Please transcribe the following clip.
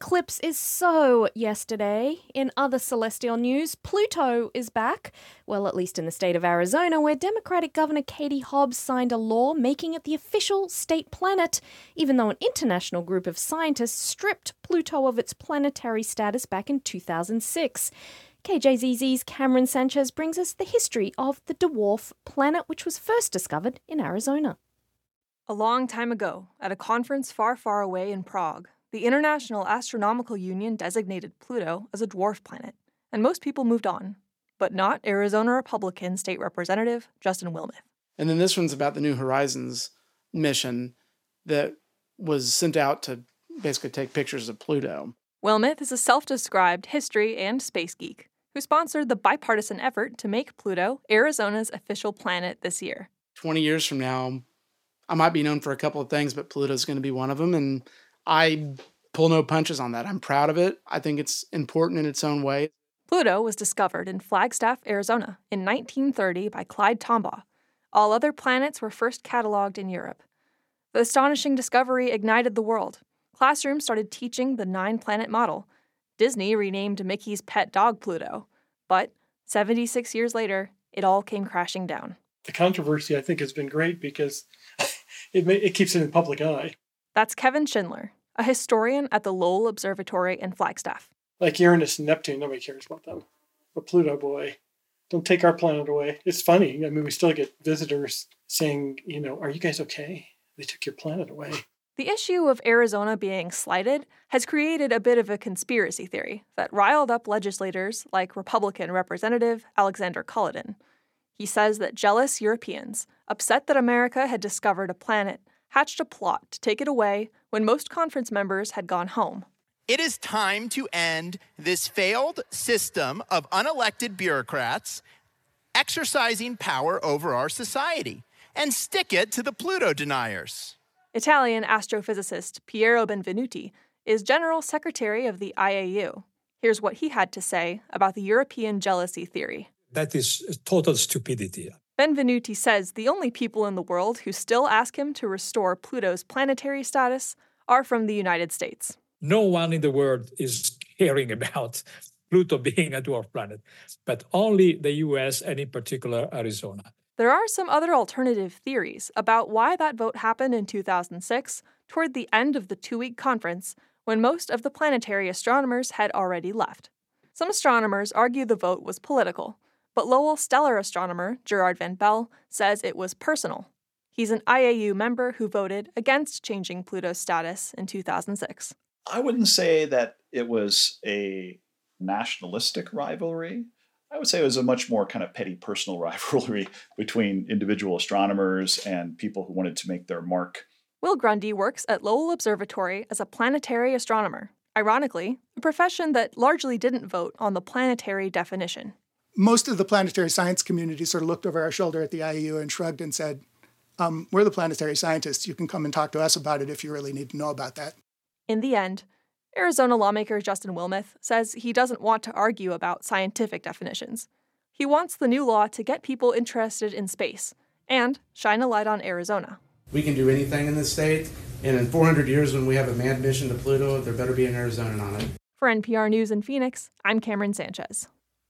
eclipse is so yesterday. In other celestial news, Pluto is back. Well, at least in the state of Arizona, where Democratic Governor Katie Hobbs signed a law making it the official state planet, even though an international group of scientists stripped Pluto of its planetary status back in 2006. KJZZ's Cameron Sanchez brings us the history of the dwarf planet, which was first discovered in Arizona. A long time ago, at a conference far, far away in Prague, the International Astronomical Union designated Pluto as a dwarf planet, and most people moved on, but not Arizona Republican State Representative Justin Wilmoth. And then this one's about the New Horizons mission that was sent out to basically take pictures of Pluto. Wilmoth is a self-described history and space geek who sponsored the bipartisan effort to make Pluto Arizona's official planet this year. 20 years from now, I might be known for a couple of things, but Pluto's going to be one of them, and I pull no punches on that. I'm proud of it. I think it's important in its own way. Pluto was discovered in Flagstaff, Arizona in 1930 by Clyde Tombaugh. All other planets were first cataloged in Europe. The astonishing discovery ignited the world. Classrooms started teaching the 9-planet model. Disney renamed Mickey's pet dog Pluto. But 76 years later, it all came crashing down. The controversy, I think, has been great because it keeps it in the public eye. That's Kevin Schindler, a historian at the Lowell Observatory in Flagstaff. Like Uranus and Neptune, nobody cares about them. But Pluto, boy, don't take our planet away. It's funny. I mean, we still get visitors saying, are you guys okay? They took your planet away. The issue of Arizona being slighted has created a bit of a conspiracy theory that riled up legislators like Republican Representative Alexander Culloden. He says that jealous Europeans, upset that America had discovered a planet, hatched a plot to take it away when most conference members had gone home. It is time to end this failed system of unelected bureaucrats exercising power over our society and stick it to the Pluto deniers. Italian astrophysicist Piero Benvenuti is General Secretary of the IAU. Here's what he had to say about the European jealousy theory. That is total stupidity. Benvenuti says the only people in the world who still ask him to restore Pluto's planetary status are from the United States. No one in the world is caring about Pluto being a dwarf planet, but only the US and in particular Arizona. There are some other alternative theories about why that vote happened in 2006, toward the end of the 2-week conference, when most of the planetary astronomers had already left. Some astronomers argue the vote was political, but Lowell stellar astronomer Gerard Van Bell says it was personal. He's an IAU member who voted against changing Pluto's status in 2006. I wouldn't say that it was a nationalistic rivalry. I would say it was a much more kind of petty personal rivalry between individual astronomers and people who wanted to make their mark. Will Grundy works at Lowell Observatory as a planetary astronomer. Ironically, a profession that largely didn't vote on the planetary definition. Most of the planetary science community sort of looked over our shoulder at the IAU and shrugged and said, we're the planetary scientists. You can come and talk to us about it if you really need to know about that. In the end, Arizona lawmaker Justin Wilmoth says he doesn't want to argue about scientific definitions. He wants the new law to get people interested in space and shine a light on Arizona. We can do anything in this state, and in 400 years when we have a manned mission to Pluto, there better be an Arizonan on it. For NPR News in Phoenix, I'm Cameron Sanchez.